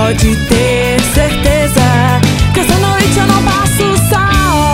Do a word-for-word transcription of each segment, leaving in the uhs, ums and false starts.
pode ter certeza que essa noite eu não passo só.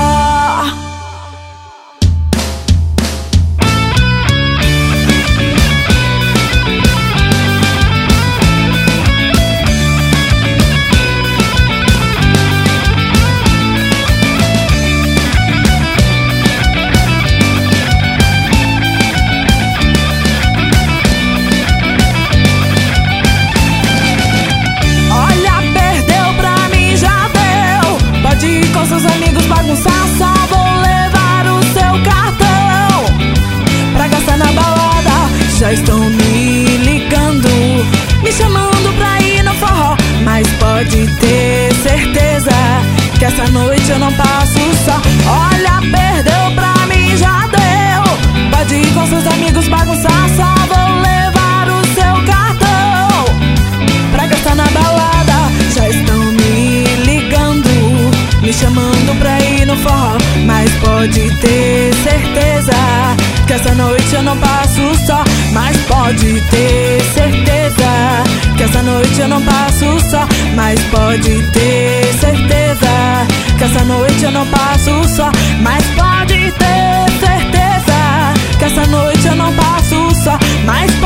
Com seus amigos bagunçar, só vou levar o seu cartão pra gastar na balada. Já estão me ligando, me chamando pra ir no forró, mas pode ter certeza que essa noite eu não passo só. Olha, perdeu pra mim, já deu. Pode ir com seus amigos bagunçar, só vou levar o seu cartão pra gastar na balada. Já estão me ligando, me chamando pra ir no forró, mas pode ter certeza que essa noite eu não passo só. Mas pode ter certeza que essa noite eu não passo só. Mas pode ter certeza que essa noite eu não passo só. Mas pode ter certeza que essa noite eu não passo só. Mas